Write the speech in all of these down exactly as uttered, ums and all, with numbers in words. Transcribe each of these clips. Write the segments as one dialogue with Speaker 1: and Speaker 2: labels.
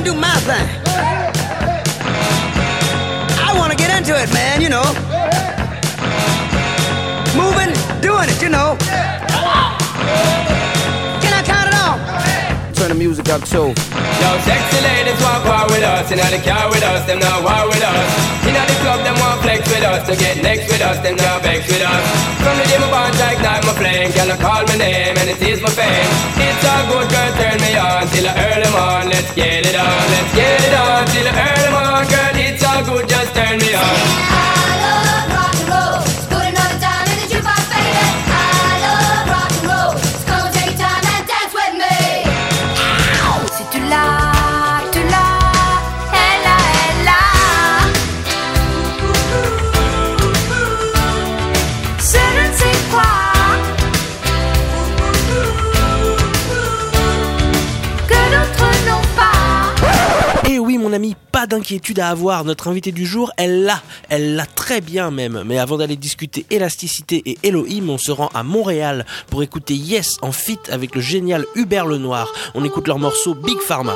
Speaker 1: and do my thing. I wanna get into it, man, you know. Moving, doing it, you know. Can I count it off? Turn the music up too.
Speaker 2: Yo, sexy ladies walk war with us. Inna the car with us, them not war with us. Inna the club, them want flex with us. To get next with us, them not vex with us. From the day my bonds ignite my flame, girl, I call my name and it is my fame. It's all good, girl, turn me on till I earn them on. Let's get it on, let's get it on till I earn them on, girl. It's all good, just turn me on.
Speaker 3: I love rock and roll. Let's put another time in the jukebox, baby. I love rock and roll. So come and take your time and dance with me. Si tu l'as, tu l'as, elle a, elle a. Je ne sais quoi que d'autres n'ont pas.
Speaker 4: Et oui mon ami, pas d'inquiétude à avoir, notre invitée du jour, elle l'a, elle l'a très bien même. Mais avant d'aller discuter élasticité et Elohim, on se rend à Montréal pour écouter Yes en feat avec le génial Hubert Lenoir. On écoute leur morceau Big Pharma.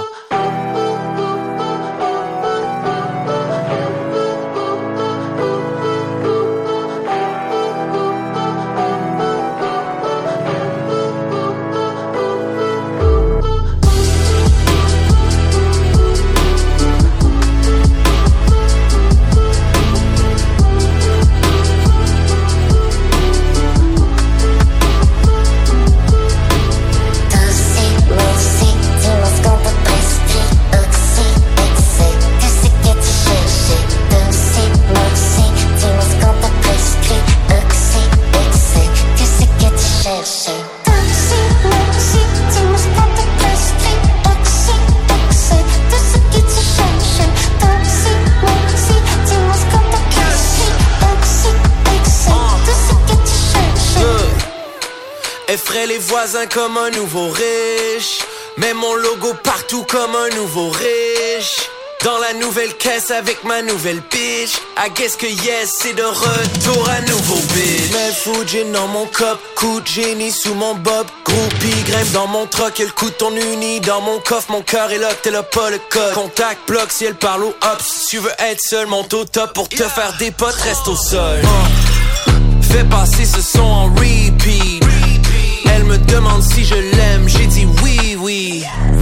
Speaker 5: Effraie les voisins comme un nouveau riche. Mets mon logo partout comme un nouveau riche. Dans la nouvelle caisse avec ma nouvelle bitch. I guess que yes, c'est de retour à nouveau bitch. Mets Fujin dans mon cop, coup de génie sous mon bob. Groupie, grimpe dans mon truck et le coup de ton uni. Dans mon coffre, mon cœur est lock, t'es là pas le code. Contact, bloc, si elle parle au hop. Si tu veux être seul, monte au top. Pour te faire des potes, reste au sol. uh. Fais passer ce son en repeat. Elle me demande si je l'aime, j'ai dit oui, oui.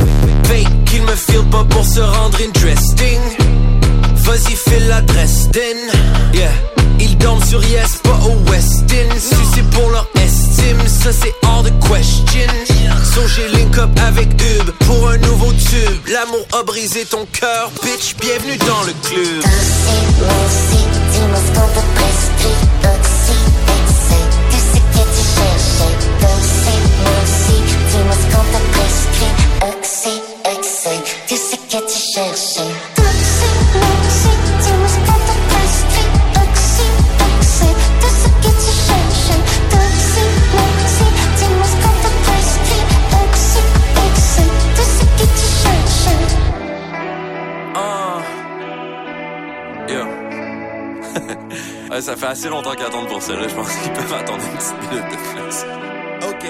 Speaker 5: Fake qu'il me file pas pour se rendre interesting. Vas-y, file l'adresse d'In. Yeah. Ils dorment sur yes, pas au Westin. Si c'est pour leur estime, ça c'est hors de question. So j'ai link up avec Hub pour un nouveau tube. L'amour a brisé ton cœur, bitch, bienvenue dans le club.
Speaker 3: Moi aussi, dis-moi ce qu'on peut prescrire. Oxy, excès, tout ce que tu cherchais. Moi aussi, dis-moi ce qu'on t'a prescrit. Oxy, excès, tout ce que tu cherchais. Moi aussi, dis-moi ce qu'on t'a prescrit. Oxy, excès, tout ce que tu cherchais. Moi aussi, dis-moi ce qu'on t'a prescrit. Oxy, excès, tout ce que tu cherchais.
Speaker 5: Ah. Yo. Ouais, ça fait assez longtemps qu'ils attendent pour ça, là. Je pense qu'ils peuvent attendre une petite minute de plus. Ok.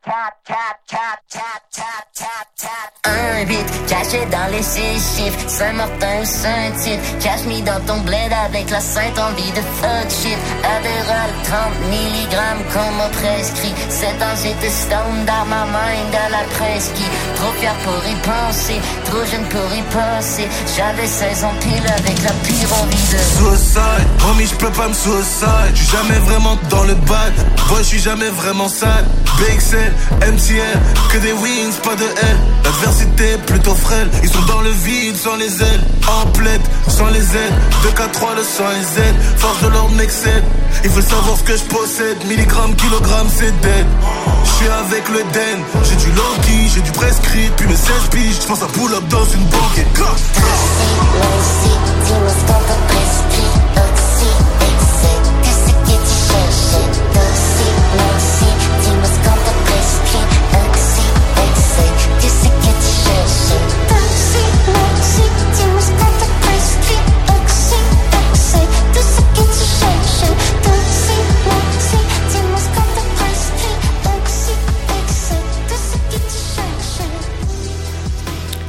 Speaker 3: Un beat caché dans les six chiffres, Saint-Martin ou Saint-Tite. Cache mis dans ton bled avec la sainte envie de fuck shit. Adderall, trente milligrammes qu'on m'a prescrit. Sept ans j'étais stone dans ma mind à la presqu'île. Trop fier pour y penser, trop jeune pour y passer. J'avais seize ans pile avec la pire envie de
Speaker 6: suicide, homie j'peux pas me suicide. J'suis jamais vraiment dans le bad. Moi j'suis jamais vraiment sad. B X L, M T L, que des wins, pas de L. L'adversité est plutôt frêle. Ils sont dans le vide sans les ailes. En plaide, sans les ailes. deux K trois, le sang et Z. Force de l'ordre m'excède. Ils veulent savoir ce que je possède. Milligrammes, kilogrammes, c'est dead. J'suis avec le den. J'ai du low-key, j'ai du prescrit. Puis mes seize piges, j'pense à pull-up dans une banque. Et go!
Speaker 3: Moi aussi, dis-moi ce qu'on t'a prescrit. Oxy, excès, tout ce que tu cherchais. Oxy, moi aussi, dis-moi ce qu'on t'a prescrit. Oxy, excès, tout ce que tu cherchais. Oxy, moi aussi, dis-moi ce qu'on t'a prescrit. Oxy, excès, tout ce que tu cherchais. Oxy, moi aussi, dis-moi ce qu'on t'a prescrit. Oxy, excès, tout ce que tu cherchais.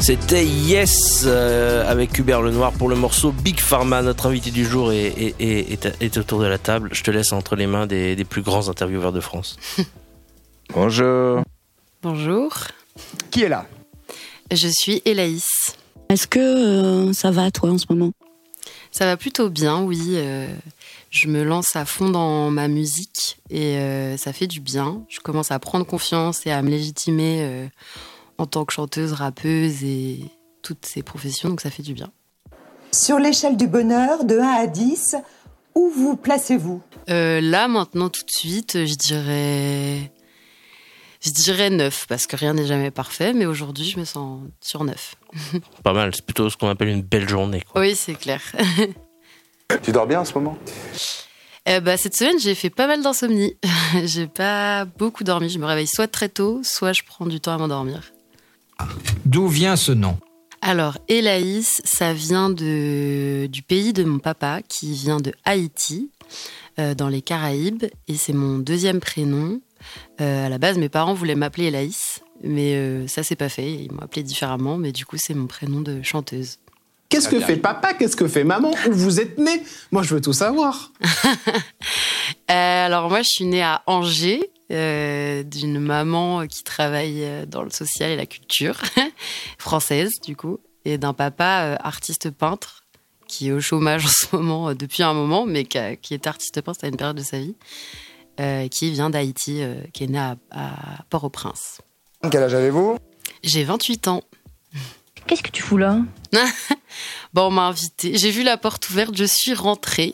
Speaker 4: C'était Yes euh, avec Hubert Lenoir pour le morceau Big Pharma. Notre invité du jour est, est, est, est, est autour de la table. Je te laisse entre les mains des, des plus grands intervieweurs de France.
Speaker 7: Bonjour.
Speaker 8: Bonjour.
Speaker 1: Qui est là?
Speaker 8: Je suis Hélaïs.
Speaker 9: Est-ce que euh, ça va toi en ce moment?
Speaker 8: Ça va plutôt bien, oui. Euh, je me lance à fond dans ma musique et euh, ça fait du bien. Je commence à prendre confiance et à me légitimer euh, en tant que chanteuse, rappeuse et toutes ces professions, donc ça fait du bien.
Speaker 10: Sur l'échelle du bonheur, de un à dix, où vous placez-vous?
Speaker 8: euh, Là, maintenant, tout de suite, je dirais... Je dirais neuf, parce que rien n'est jamais parfait, mais aujourd'hui, je me sens sur neuf.
Speaker 4: Pas mal, c'est plutôt ce qu'on appelle une belle journée, quoi.
Speaker 8: Oui, c'est clair.
Speaker 7: Tu dors bien en ce moment?
Speaker 8: Euh, bah, cette semaine, j'ai fait pas mal d'insomnie. J'ai pas beaucoup dormi. Je me réveille soit très tôt, soit je prends du temps à m'endormir.
Speaker 11: D'où vient ce nom?
Speaker 8: Alors, Hélaïs, ça vient de, du pays de mon papa, qui vient de Haïti, euh, dans les Caraïbes, et c'est mon deuxième prénom. Euh, à la base, mes parents voulaient m'appeler Hélaïs, mais euh, ça s'est pas fait. Ils m'ont appelé différemment, mais du coup, c'est mon prénom de chanteuse.
Speaker 12: Qu'est-ce que fait papa? Qu'est-ce que fait maman? Où vous êtes nés? Moi, je veux tout savoir.
Speaker 8: euh, alors, moi, je suis née à Angers, euh, d'une maman qui travaille dans le social et la culture, française, du coup, et d'un papa euh, artiste peintre, qui est au chômage en ce moment, euh, depuis un moment, mais qui, a, qui est artiste peintre à une période de sa vie. Euh, qui vient d'Haïti, euh, qui est né à, à Port-au-Prince.
Speaker 7: Quel âge avez-vous?
Speaker 8: J'ai vingt-huit ans.
Speaker 9: Qu'est-ce que tu fous là?
Speaker 8: Bon, on m'a invitée. J'ai vu la porte ouverte, je suis rentrée.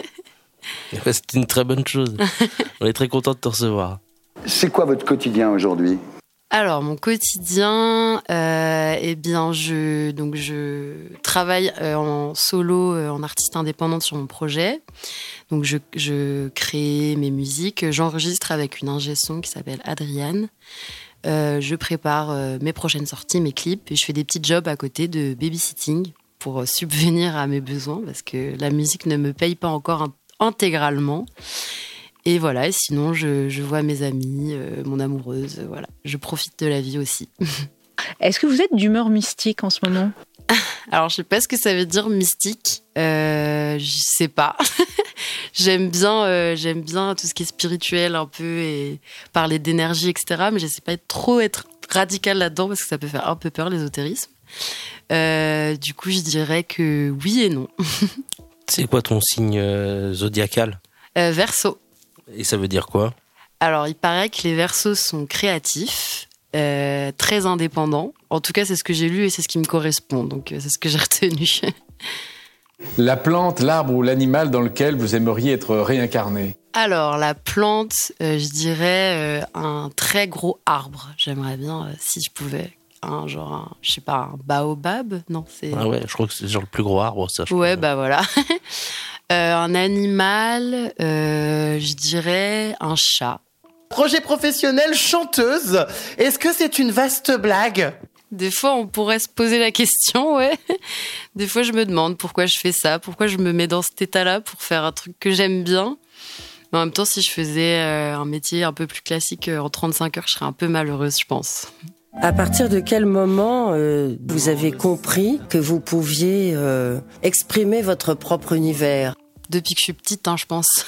Speaker 4: C'est une très bonne chose. On est très content de te recevoir.
Speaker 7: C'est quoi votre quotidien aujourd'hui?
Speaker 8: Alors, mon quotidien, euh, eh bien, je, donc je travaille euh, en solo, euh, en artiste indépendante sur mon projet. Donc, je, je crée mes musiques, j'enregistre avec une ingé son qui s'appelle Adriane. Euh, je prépare euh, mes prochaines sorties, mes clips, et je fais des petits jobs à côté de babysitting pour euh, subvenir à mes besoins parce que la musique ne me paye pas encore in- intégralement. Et voilà, et sinon, je, je vois mes amis, euh, mon amoureuse, euh, voilà. Je profite de la vie aussi.
Speaker 9: Est-ce que vous êtes d'humeur mystique en ce moment?
Speaker 8: Alors, je sais pas ce que ça veut dire mystique. Euh, je sais pas. j'aime bien, euh, j'aime bien tout ce qui est spirituel un peu et parler d'énergie, et cetera. Mais je sais pas trop être radicale là-dedans parce que ça peut faire un peu peur, l'ésotérisme. Euh, du coup, je dirais que oui et non.
Speaker 4: C'est quoi ton signe euh, zodiacal?
Speaker 8: euh, Verseau.
Speaker 4: Et ça veut dire quoi?
Speaker 8: Alors, il paraît que les Verseaux sont créatifs, euh, très indépendants. En tout cas, c'est ce que j'ai lu et c'est ce qui me correspond. Donc, euh, c'est ce que j'ai retenu.
Speaker 13: La plante, l'arbre ou l'animal dans lequel vous aimeriez être réincarné?
Speaker 8: Alors, la plante, euh, je dirais euh, un très gros arbre. J'aimerais bien, euh, si je pouvais, un genre, un, je sais pas, un baobab? Non, c'est...
Speaker 4: Ah ouais, je crois que c'est genre le plus gros arbre, ça. Je
Speaker 8: ouais,
Speaker 4: crois.
Speaker 8: bah voilà. Euh, un animal, euh, je dirais un chat.
Speaker 12: Projet professionnel, chanteuse. Est-ce que c'est une vaste blague?
Speaker 8: Des fois, on pourrait se poser la question, ouais. Des fois, je me demande pourquoi je fais ça, pourquoi je me mets dans cet état-là pour faire un truc que j'aime bien. Mais en même temps, si je faisais euh, un métier un peu plus classique euh, en trente-cinq heures, je serais un peu malheureuse, je pense.
Speaker 14: À partir de quel moment euh, vous avez compris que vous pouviez euh, exprimer votre propre univers?
Speaker 8: Depuis que je suis petite, hein, je pense.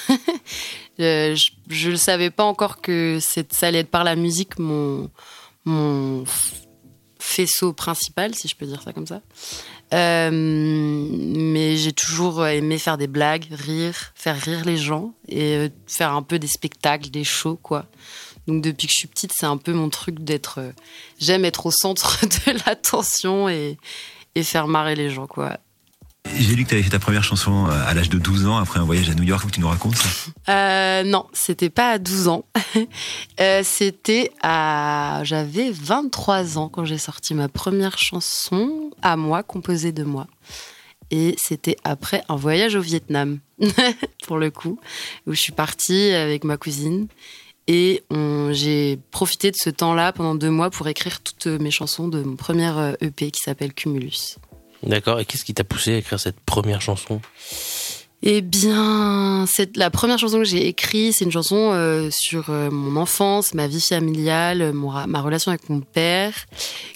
Speaker 8: je ne savais pas encore que c'est, ça allait être par la musique mon, mon faisceau principal, si je peux dire ça comme ça. Euh, mais j'ai toujours aimé faire des blagues, rire, faire rire les gens et euh, faire un peu des spectacles, des shows, quoi. Donc depuis que je suis petite, c'est un peu mon truc d'être... Euh, j'aime être au centre de l'attention et, et faire marrer les gens, quoi.
Speaker 15: J'ai lu que tu avais fait ta première chanson à l'âge de douze ans, après un voyage à New York. Faut que tu nous racontes ça.
Speaker 8: Euh, non, c'était pas à douze ans. euh, c'était à... J'avais vingt-trois ans quand j'ai sorti ma première chanson à moi, composée de moi. Et c'était après un voyage au Vietnam, pour le coup, où je suis partie avec ma cousine. Et on, j'ai profité de ce temps-là pendant deux mois pour écrire toutes mes chansons de mon premier E P qui s'appelle Cumulus.
Speaker 4: D'accord, et qu'est-ce qui t'a poussé à écrire cette première chanson?
Speaker 8: Eh bien, c'est la première chanson que j'ai écrite, c'est une chanson euh, sur euh, mon enfance, ma vie familiale, mon, ma relation avec mon père,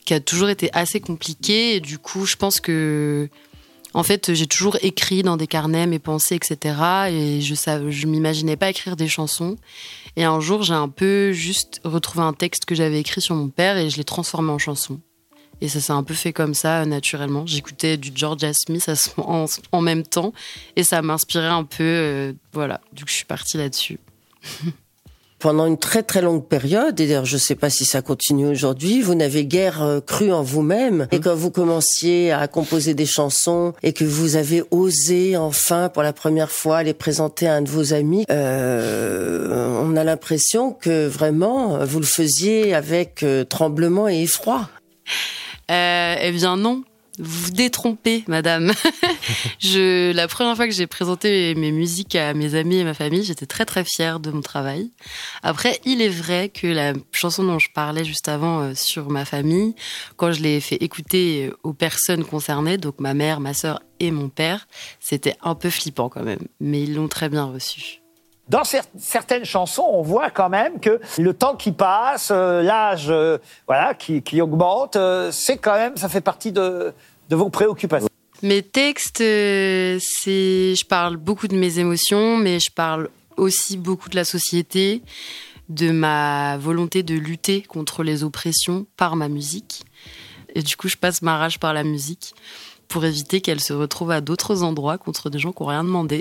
Speaker 8: qui a toujours été assez compliqué. Et du coup, je pense que, en fait, j'ai toujours écrit dans des carnets mes pensées, et cetera. Et je savais, je m'imaginais pas écrire des chansons. Et un jour, j'ai un peu juste retrouvé un texte que j'avais écrit sur mon père et je l'ai transformé en chanson. Et ça s'est un peu fait comme ça, naturellement. J'écoutais du Georgia Smith en, en même temps et ça m'inspirait un peu. Euh, voilà, du coup, je suis partie là-dessus.
Speaker 14: Pendant une très très longue période, et d'ailleurs je ne sais pas si ça continue aujourd'hui, vous n'avez guère euh, cru en vous-même. Et quand vous commenciez à composer des chansons et que vous avez osé enfin pour la première fois les présenter à un de vos amis, euh, on a l'impression que vraiment vous le faisiez avec euh, tremblement et effroi.
Speaker 8: Euh, eh bien non. Vous vous détrompez, madame. je, la première fois que j'ai présenté mes musiques à mes amis et ma famille, j'étais très très fière de mon travail. Après, il est vrai que la chanson dont je parlais juste avant euh, sur ma famille, quand je l'ai fait écouter aux personnes concernées, donc ma mère, ma sœur et mon père, c'était un peu flippant quand même. Mais ils l'ont très bien reçu.
Speaker 16: Dans cer- certaines chansons, on voit quand même que le temps qui passe, euh, l'âge euh, voilà, qui, qui augmente, euh, c'est quand même, ça fait partie de, de vos préoccupations.
Speaker 8: Mes textes, euh, c'est, je parle beaucoup de mes émotions, mais je parle aussi beaucoup de la société, de ma volonté de lutter contre les oppressions par ma musique. Et du coup, je passe ma rage par la musique pour éviter qu'elle se retrouve à d'autres endroits contre des gens qui n'ont rien demandé.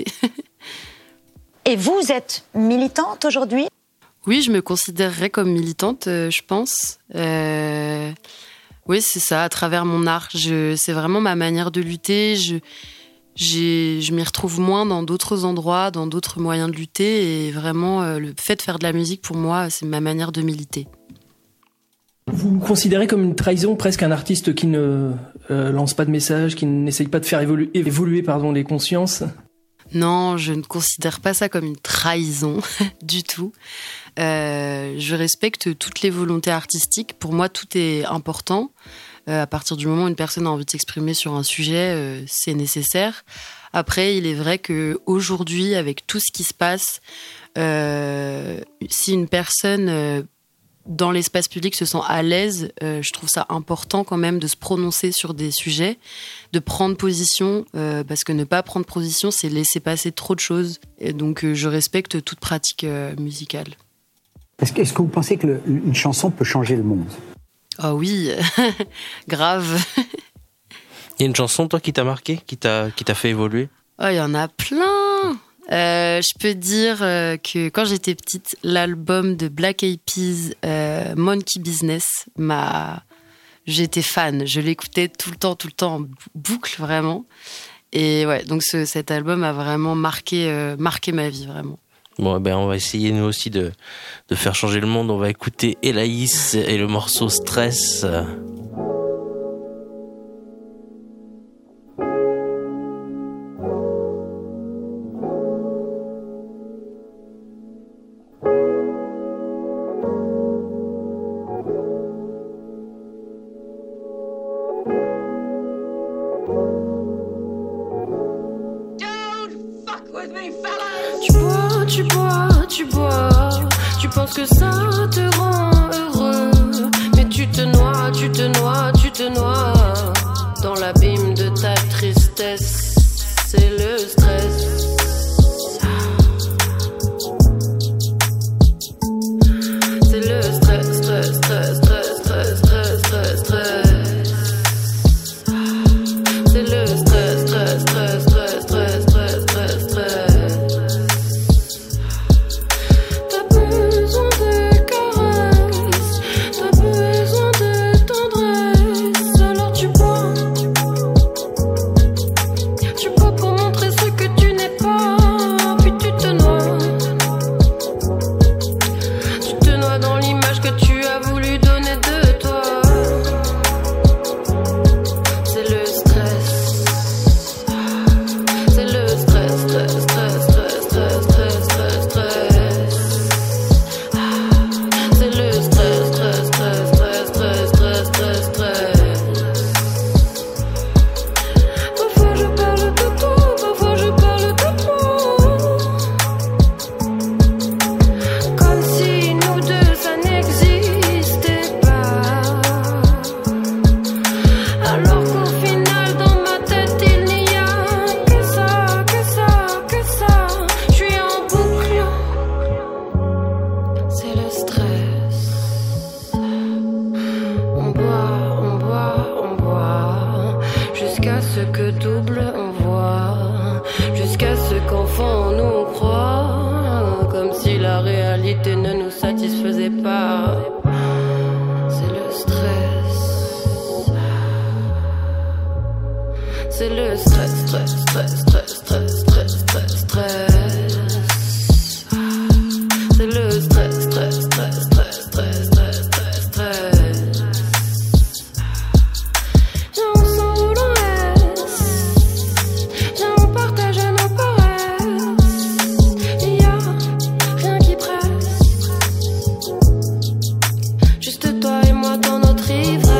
Speaker 17: Et vous êtes militante aujourd'hui ?
Speaker 8: Oui, je me considérerais comme militante, euh, je pense. Euh, oui, c'est ça, à travers mon art. Je, c'est vraiment ma manière de lutter. Je, j'ai, je m'y retrouve moins dans d'autres endroits, dans d'autres moyens de lutter. Et vraiment, euh, le fait de faire de la musique, pour moi, c'est ma manière de militer.
Speaker 18: Vous vous considérez comme une trahison presque un artiste qui ne euh, lance pas de message, qui n'essaye pas de faire évoluer, évoluer pardon, les consciences ?
Speaker 8: Non, je ne considère pas ça comme une trahison du tout. Euh, je respecte toutes les volontés artistiques. Pour moi, tout est important. Euh, à partir du moment où une personne a envie de s'exprimer sur un sujet, euh, c'est nécessaire. Après, il est vrai qu'aujourd'hui, avec tout ce qui se passe, euh, si une personne euh, dans l'espace public se sent à l'aise, euh, je trouve ça important quand même de se prononcer sur des sujets, de prendre position, euh, parce que ne pas prendre position, c'est laisser passer trop de choses. Et donc, euh, je respecte toute pratique euh, musicale.
Speaker 19: Est-ce que, est-ce que vous pensez qu'une chanson peut changer le monde ?
Speaker 8: Ah oui, grave.
Speaker 4: Il y a une chanson, toi, qui t'a marqué, qui t'a, qui t'a fait évoluer ?
Speaker 8: Oh, il y en a plein. Euh, je peux dire euh, que quand j'étais petite, l'album de Black Eyed Peas, euh, Monkey Business, m'a... j'étais fan. Je l'écoutais tout le temps, tout le temps en boucle, vraiment. Et ouais, donc ce, cet album a vraiment marqué, euh, marqué ma vie, vraiment.
Speaker 4: Bon, ben on va essayer nous aussi de, de faire changer le monde. On va écouter Elaïs et le morceau Stress.
Speaker 20: Tu bois, tu bois, tu bois. Tu penses que ça te rend heureux. Mais tu te noies, tu te noies, tu te noies dans l'abîme de ta tristesse. C'est le stress. C'est le stress, stress, stress, stress, stress, stress, stress, stress. C'est le stress, stress, stress, stress, stress, stress, stress, stress. T'as besoin de caresse. stress, stress, stress, stress, stress, stress, stress. C'est le stress, stress, stress, stress, stress, stress, stress, stress. J'ai un sang roulant S, j'ai un partage à nos paresses. Y'a rien qui presse, juste toi et moi dans notre ivresse.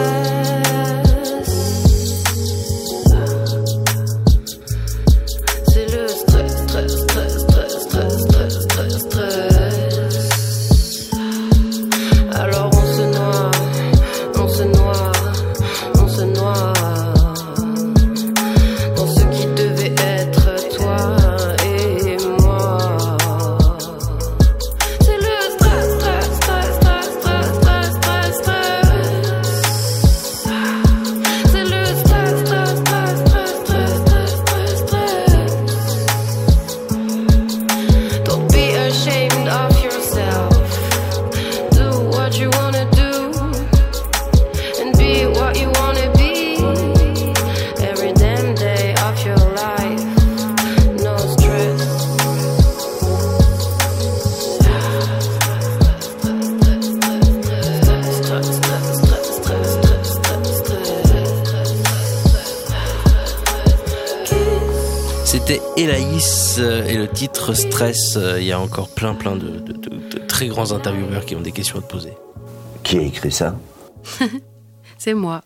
Speaker 20: C'est le stress, stress, stress, stress, stress, stress, stress, stress. Alors on se noie, on se noie, on se noie dans ce qui devait être toi et moi. C'est le stress, stress, stress, stress, stress, stress, stress, stress. C'est le stress, stress, stress, stress, stress, stress, stress, stress. Don't be ashamed of yourself. Do what you wanna do and be what you wanna be. Every damn day of your life, no stress. Stress, stress, stress, stress, stress, stress, stress.
Speaker 4: C'était Elaïs euh, et le titre Stress. Euh, Il y a encore plein plein de, de, de, de très grands intervieweurs qui ont des questions à te poser.
Speaker 21: Qui a écrit ça?
Speaker 8: C'est moi.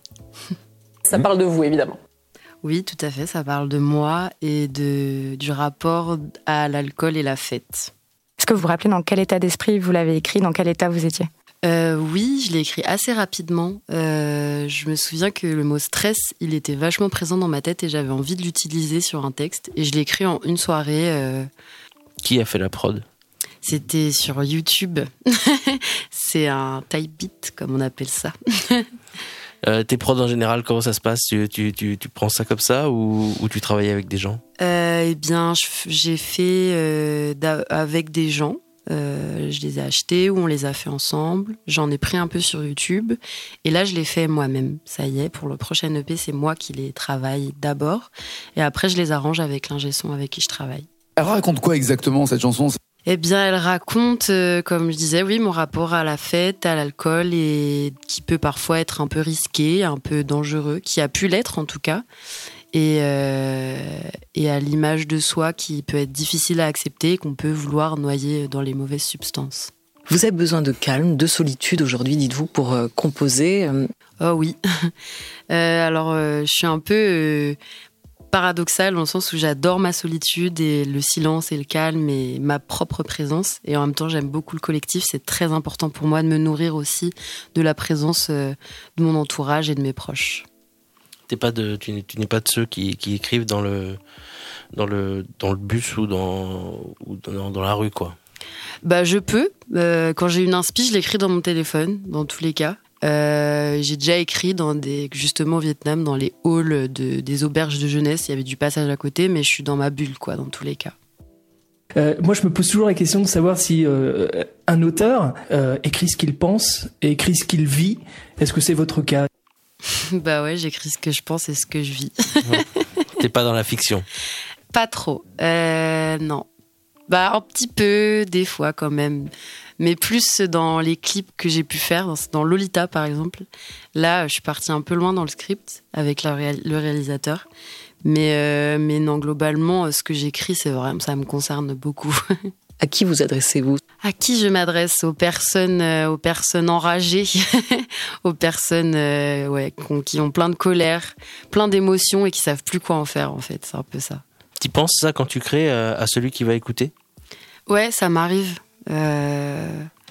Speaker 22: Ça parle de vous, évidemment.
Speaker 8: Oui, tout à fait, ça parle de moi et de, du rapport à l'alcool et la fête.
Speaker 23: Est-ce que vous vous rappelez dans quel état d'esprit vous l'avez écrit, dans quel état vous étiez?
Speaker 8: Euh, oui, je l'ai écrit assez rapidement. Euh, je me souviens que le mot stress, il était vachement présent dans ma tête et j'avais envie de l'utiliser sur un texte. Et je l'ai écrit en une soirée. Euh,
Speaker 4: Qui a fait la prod?
Speaker 8: C'était sur YouTube. C'est un type beat, comme on appelle ça.
Speaker 4: Euh, tes prods en général, comment ça se passe? tu, tu, tu, tu prends ça comme ça ou, ou tu travailles avec des gens?
Speaker 8: euh, Eh bien, je- j'ai fait euh, d'a- avec des gens. Euh, je les ai achetés ou on les a fait ensemble. J'en ai pris un peu sur YouTube. Et là, je les fais moi-même. Ça y est, pour le prochain E P, c'est moi qui les travaille d'abord. Et après, je les arrange avec l'ingé son avec qui je travaille.
Speaker 24: Elle raconte quoi exactement, cette chanson?
Speaker 8: Eh bien, elle raconte, euh, comme je disais, oui, mon rapport à la fête, à l'alcool, et qui peut parfois être un peu risqué, un peu dangereux, qui a pu l'être en tout cas, et, euh, et à l'image de soi qui peut être difficile à accepter, qu'on peut vouloir noyer dans les mauvaises substances.
Speaker 22: Vous avez besoin de calme, de solitude aujourd'hui, dites-vous, pour euh, composer euh,
Speaker 8: Oh oui. Euh, alors, euh, je suis un peu euh, paradoxale dans le sens où j'adore ma solitude et le silence et le calme et ma propre présence. Et en même temps, j'aime beaucoup le collectif. C'est très important pour moi de me nourrir aussi de la présence euh, de mon entourage et de mes proches.
Speaker 4: T'es pas de, tu, n'es- tu n'es pas de ceux qui, qui écrivent dans le, dans, le, dans le bus ou dans, ou dans, dans la rue, quoi.
Speaker 8: Bah, je peux. Euh, quand j'ai une inspi, je l'écris dans mon téléphone, dans tous les cas. Euh, j'ai déjà écrit dans des, justement au Vietnam, dans les halls de, des auberges de jeunesse. Il y avait du passage à côté, mais je suis dans ma bulle, quoi, dans tous les cas.
Speaker 18: Euh, moi, je me pose toujours la question de savoir si euh, un auteur euh, écrit ce qu'il pense et écrit ce qu'il vit. Est-ce que c'est votre cas?
Speaker 8: Bah ouais, j'écris ce que je pense et ce que je vis.
Speaker 4: T'es pas dans la fiction?
Speaker 8: Pas trop. Euh, non. Bah, un petit peu, des fois quand même. Mais plus dans les clips que j'ai pu faire, dans, dans Lolita par exemple. Là, je suis partie un peu loin dans le script avec la réal- le réalisateur. Mais, euh, mais non, globalement, ce que j'écris, c'est vraiment, ça me concerne beaucoup.
Speaker 22: À qui vous adressez-vous?
Speaker 8: À qui je m'adresse? Aux personnes, euh, aux personnes enragées, aux personnes euh, ouais, qui ont- qui ont plein de colère, plein d'émotions et qui savent plus quoi en faire en fait. C'est un peu ça.
Speaker 4: Tu penses ça quand tu crées euh, à celui qui va écouter?
Speaker 8: Ouais, ça m'arrive. Euh...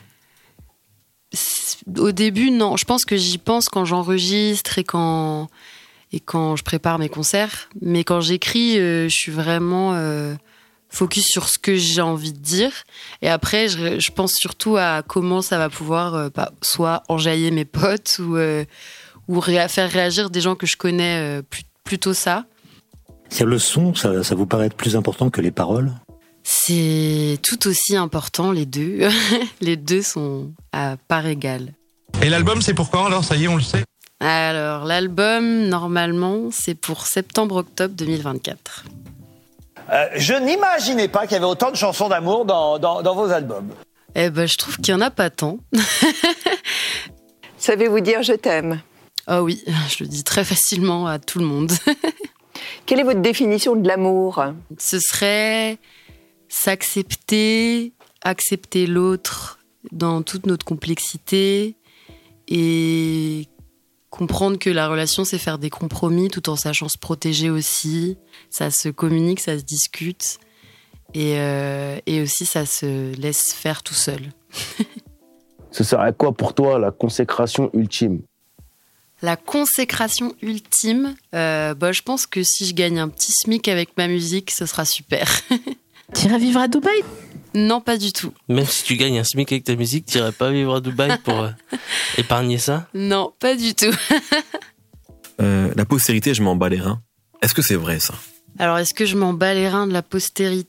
Speaker 8: c'est- Au début, non. Je pense que j'y pense quand j'enregistre et quand et quand je prépare mes concerts. Mais quand j'écris, euh, je suis vraiment euh, focus sur ce que j'ai envie de dire. Et après, je, je pense surtout à comment ça va pouvoir euh, bah, soit enjailler mes potes ou euh, ou ré- faire réagir des gens que je connais. Euh, plus- plutôt ça.
Speaker 21: C'est le son, ça, ça vous paraît être plus important que les paroles?
Speaker 8: C'est tout aussi important, les deux. Les deux sont à part égale.
Speaker 25: Et l'album, c'est pour quand alors? Ça y est, on le sait.
Speaker 8: Alors, l'album, normalement, c'est pour septembre-octobre deux mille vingt-quatre.
Speaker 16: Euh, je n'imaginais pas qu'il y avait autant de chansons d'amour dans, dans, dans vos albums.
Speaker 8: Eh ben, je trouve qu'il n'y en a pas tant.
Speaker 2: Savez-vous dire « je t'aime » ?
Speaker 8: Ah oui, je le dis très facilement à tout le monde.
Speaker 2: Quelle est votre définition de l'amour ?
Speaker 8: Ce serait s'accepter, accepter l'autre dans toute notre complexité et comprendre que la relation, c'est faire des compromis tout en sachant se protéger aussi. Ça se communique, ça se discute et, euh, et aussi ça se laisse faire tout seul.
Speaker 3: Ce serait quoi pour toi la consécration ultime ?
Speaker 8: La consécration ultime, euh, bah, je pense que si je gagne un petit SMIC avec ma musique, ce sera super.
Speaker 9: T'iras vivre à Dubaï ?
Speaker 8: Non, pas du tout.
Speaker 4: Même si tu gagnes un SMIC avec ta musique, tu n'irais pas vivre à Dubaï pour euh, épargner ça ?
Speaker 8: Non, pas du tout.
Speaker 15: euh, la postérité, je m'en bats les reins. Est-ce que c'est vrai, ça ?
Speaker 8: Alors, est-ce que je m'en bats les reins de la postérité ?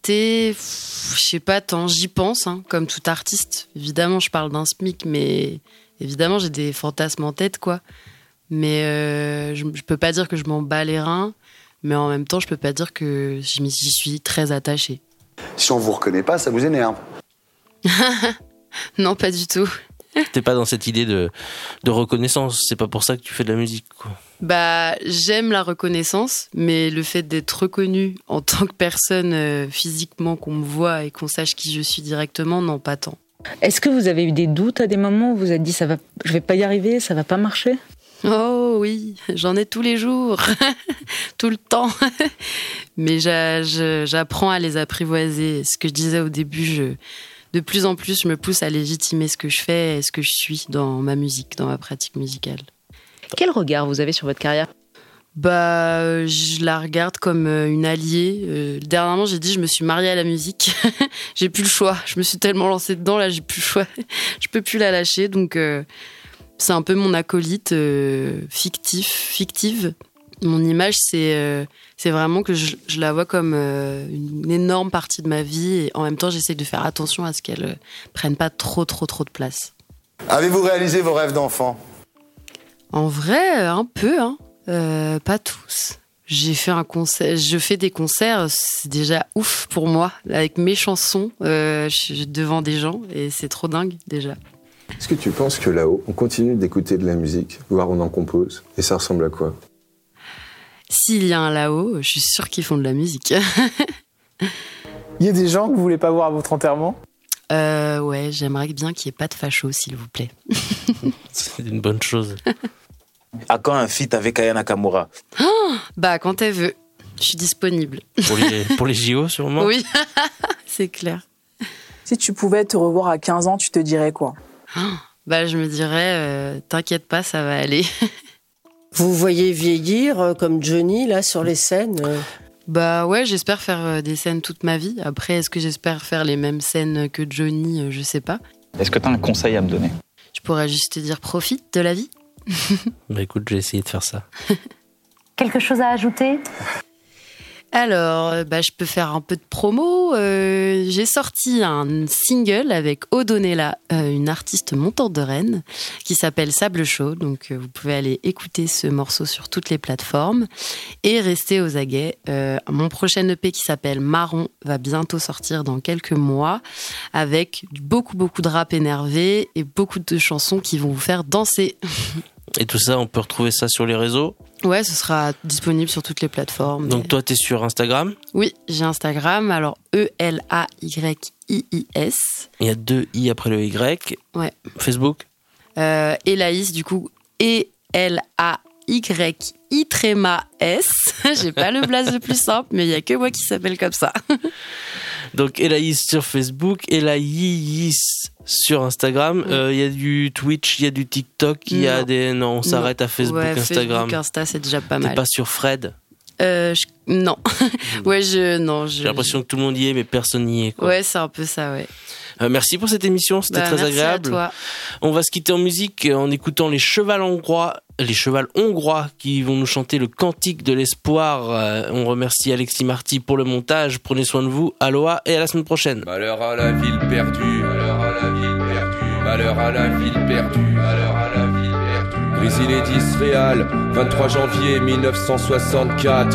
Speaker 8: Pff, je sais pas tant, j'y pense, hein, comme tout artiste. Évidemment, je parle d'un SMIC, mais évidemment, j'ai des fantasmes en tête, quoi. Mais euh, je, je peux pas dire que je m'en bats les reins, mais en même temps, je peux pas dire que j'y suis très attachée.
Speaker 7: Si on vous reconnaît pas, ça vous énerve ?
Speaker 8: Non, pas du tout.
Speaker 4: T'es pas dans cette idée de, de reconnaissance, c'est pas pour ça que tu fais de la musique, quoi.
Speaker 8: Bah, j'aime la reconnaissance, mais le fait d'être reconnue en tant que personne euh, physiquement, qu'on me voit et qu'on sache qui je suis directement, non, pas tant.
Speaker 9: Est-ce que vous avez eu des doutes à des moments où vous vous êtes dit ça va, je vais pas y arriver, ça va pas marcher ?
Speaker 8: Oh oui, j'en ai tous les jours, tout le temps. Mais j'a, je, j'apprends à les apprivoiser. Ce que je disais au début, je, de plus en plus, je me pousse à légitimer ce que je fais et ce que je suis dans ma musique, dans ma pratique musicale.
Speaker 9: Quel regard vous avez sur votre carrière ?
Speaker 8: Bah, je la regarde comme une alliée. Euh, dernièrement, j'ai dit, je me suis mariée à la musique. J'ai plus le choix. Je me suis tellement lancée dedans, là, j'ai plus le choix. Je peux plus la lâcher, donc... Euh, c'est un peu mon acolyte euh, fictif, fictive. Mon image, c'est, euh, c'est vraiment que je, je la vois comme euh, une énorme partie de ma vie et en même temps, j'essaie de faire attention à ce qu'elle euh, prenne pas trop, trop, trop de place.
Speaker 7: Avez-vous réalisé vos rêves d'enfant ?
Speaker 8: En vrai, un peu, hein. Euh, pas tous. J'ai fait un concert, je fais des concerts, c'est déjà ouf pour moi. Avec mes chansons, euh, je suis devant des gens et c'est trop dingue déjà.
Speaker 5: Est-ce que tu penses que là-haut, on continue d'écouter de la musique, voire on en compose ? Et ça ressemble à quoi ?
Speaker 8: S'il y a un là-haut, je suis sûre qu'ils font de la musique.
Speaker 12: Il y a des gens que vous voulez pas voir à votre enterrement ?
Speaker 8: Euh, ouais, j'aimerais bien qu'il n'y ait pas de facho, s'il vous plaît.
Speaker 4: C'est une bonne chose.
Speaker 3: À quand un feat avec Aya Nakamura ?
Speaker 8: Oh, bah, quand elle veut. Je suis disponible.
Speaker 4: Pour les, pour les J O, sûrement ?
Speaker 8: Oui, c'est clair.
Speaker 6: Si tu pouvais te revoir à quinze ans, tu te dirais quoi ?
Speaker 8: Oh, bah, je me dirais, euh, t'inquiète pas, ça va aller.
Speaker 14: Vous voyez vieillir euh, comme Johnny, là, sur les scènes euh...
Speaker 8: Bah ouais, j'espère faire euh, des scènes toute ma vie. Après, est-ce que j'espère faire les mêmes scènes que Johnny ? euh, Je sais pas.
Speaker 25: Est-ce que t'as un conseil à me donner ?
Speaker 8: Je pourrais juste te dire, profite de la vie.
Speaker 4: Bah écoute, j'ai essayé de faire ça.
Speaker 17: Quelque chose à ajouter ?
Speaker 8: Alors, bah, je peux faire un peu de promo. Euh, j'ai sorti un single avec Odonella, euh, une artiste montante de Rennes, qui s'appelle Sable Chaud. Donc, euh, vous pouvez aller écouter ce morceau sur toutes les plateformes et rester aux aguets. Euh, mon prochain E P qui s'appelle Marron va bientôt sortir dans quelques mois avec beaucoup, beaucoup de rap énervé et beaucoup de chansons qui vont vous faire danser.
Speaker 4: Et tout ça, on peut retrouver ça sur les réseaux ?
Speaker 8: Ouais, ce sera disponible sur toutes les plateformes.
Speaker 4: Donc, toi, t'es sur Instagram ?
Speaker 8: Oui, j'ai Instagram, alors E L A Y I I S.
Speaker 4: Il y a deux I après le Y.
Speaker 8: Ouais.
Speaker 4: Facebook ?
Speaker 8: euh, Elaïs, du coup, E L A Y I tréma S. J'ai pas le blaze le plus simple, mais il y a que moi qui s'appelle comme ça. Donc, Elaïs sur Facebook, Elaïs sur Instagram. Il euh, y a du Twitch, il y a du TikTok, il y a des... Non, on s'arrête non. à Facebook, ouais, Instagram. Facebook, Insta, c'est déjà pas
Speaker 4: T'es
Speaker 8: mal.
Speaker 4: T'es pas sur Fred ?
Speaker 8: euh, je... Non. ouais, je... Non, je...
Speaker 4: J'ai l'impression que tout le monde y est, mais personne n'y est, quoi.
Speaker 8: Ouais, c'est un peu ça, ouais.
Speaker 4: Euh, merci pour cette émission, c'était bah, très
Speaker 8: merci
Speaker 4: agréable.
Speaker 8: À toi.
Speaker 4: On va se quitter en musique en écoutant les chevals hongrois, les chevals hongrois qui vont nous chanter le cantique de l'espoir. Euh, on remercie Alexis Marty pour le montage. Prenez soin de vous. Aloha et à la semaine prochaine.
Speaker 26: Malheur à la ville perdue, malheur à la ville perdue, malheur à la ville perdue, malheur à la ville perdue.
Speaker 1: Exilé d'Israël, vingt-trois janvier mille neuf cent soixante-quatre.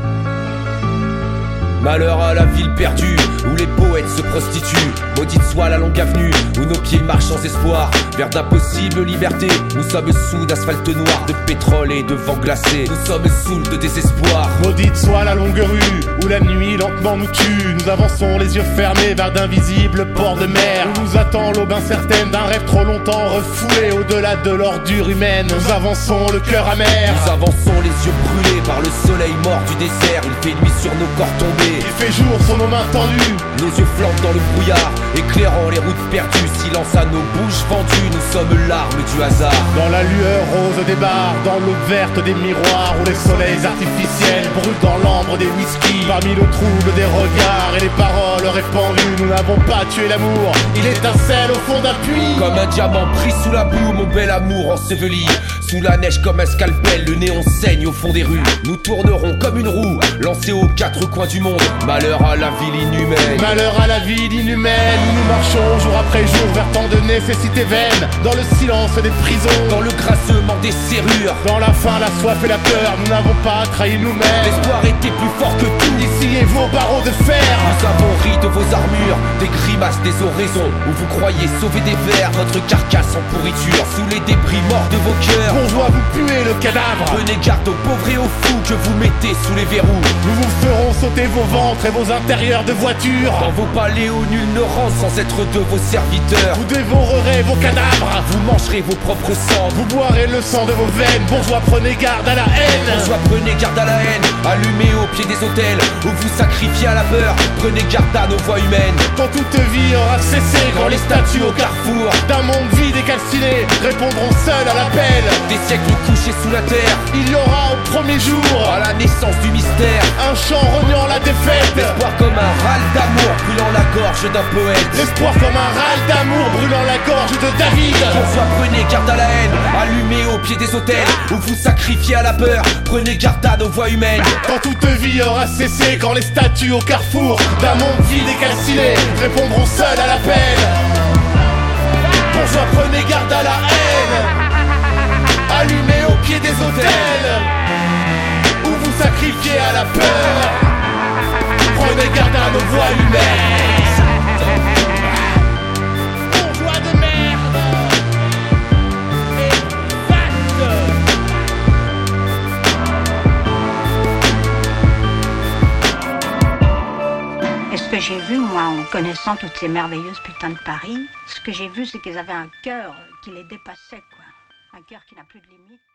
Speaker 1: Malheur à la ville perdue, où les poètes se prostituent. Maudite soit la longue avenue, où nos pieds marchent sans espoir vers d'impossibles libertés. Nous sommes sous d'asphalte noir, de pétrole et de vent glacé. Nous sommes saouls de désespoir.
Speaker 10: Maudite soit la longue rue, où la nuit lentement nous tue. Nous avançons les yeux fermés vers d'invisibles ports de mer, où nous attend l'aube incertaine d'un rêve trop longtemps refoulé au-delà de l'ordure humaine. Nous avançons le cœur amer.
Speaker 1: Nous avançons les yeux brûlés par le soleil mort du désert. Il fait nuit sur nos corps tombés.
Speaker 10: Il fait jour sur nos mains tendues.
Speaker 1: Nos yeux flambent dans le brouillard, éclairant les routes perdues. Silence à nos bouches fendues, nous sommes l'arme du hasard.
Speaker 10: Dans la lueur rose des bars, dans l'eau verte des miroirs, où les soleils artificiels brûlent dans l'ambre des whisky. Parmi le trouble des regards et les paroles répandues, nous n'avons pas tué l'amour, il étincelle au fond d'un puits.
Speaker 1: Comme un diamant pris sous la boue, mon bel amour enseveli. Sous la neige comme un scalpel, le néon saigne au fond des rues. Nous tournerons comme une roue, lancée aux quatre coins du monde. Malheur à la ville inhumaine.
Speaker 10: Malheur à la ville inhumaine, où nous marchons jour après jour vers tant de nécessités vaines. Dans le silence des prisons,
Speaker 1: dans le grincement des serrures,
Speaker 10: dans la faim, la soif et la peur, nous n'avons pas trahi nous-mêmes.
Speaker 1: L'espoir était plus fort que tout.
Speaker 10: Ici et vos barreaux de fer.
Speaker 1: Nous avons ri de vos armures, des grimaces, des oraisons, où vous croyez sauver des vers. Votre carcasse en pourriture, sous les débris morts de vos cœurs.
Speaker 10: Bourgeois, vous puez le cadavre.
Speaker 1: Prenez garde aux pauvres et aux fous que vous mettez sous les verrous.
Speaker 10: Nous vous ferons sauter vos ventres et vos intérieurs de voitures.
Speaker 1: Dans vos palais où nul ne rentre sans être de vos serviteurs.
Speaker 10: Vous dévorerez vos cadavres.
Speaker 1: Vous mangerez vos propres cendres.
Speaker 10: Vous boirez le sang de vos veines. Bourgeois, prenez garde à la haine.
Speaker 1: Bourgeois, prenez garde à la haine. Allumez au pied des hôtels où vous sacrifiez à la peur. Prenez garde à nos voix humaines.
Speaker 10: Quand toute vie aura cessé, quand les statues au carrefour d'un monde vide et calciné répondront seuls à l'appel
Speaker 1: des siècles couchés sous la terre,
Speaker 10: il y aura au premier jour,
Speaker 1: à la naissance du mystère,
Speaker 10: un chant reniant la défaite.
Speaker 1: L'espoir comme un râle d'amour brûlant la gorge d'un poète.
Speaker 10: L'espoir comme un râle d'amour brûlant la gorge de David.
Speaker 1: Bourgeois, prenez garde à la haine. Allumez au pied des hôtels où vous sacrifiez à la peur. Prenez garde à nos voix humaines.
Speaker 10: Quand toute vie aura cessé, quand les statues au carrefour d'un monde vide et calciné répondront seuls à l'appel. Bourgeois, prenez garde à la haine. Allumez au pied des hôtels où vous sacrifiez à la peur. Prenez garde à nos voix humaines. Bourgeois de merde et vaste.
Speaker 17: Et ce que j'ai vu, moi, en connaissant toutes ces merveilleuses putains de Paris, ce que j'ai vu, c'est qu'ils avaient un cœur qui les dépassait, quoi. Un cœur qui n'a plus de limite.